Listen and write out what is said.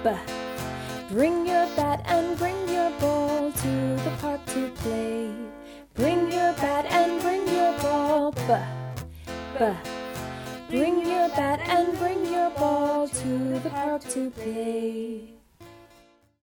Bring your bat and bring your ball to the park to play. Bring your bat and bring your ball. Bring your bat and bring your ball to the park to play.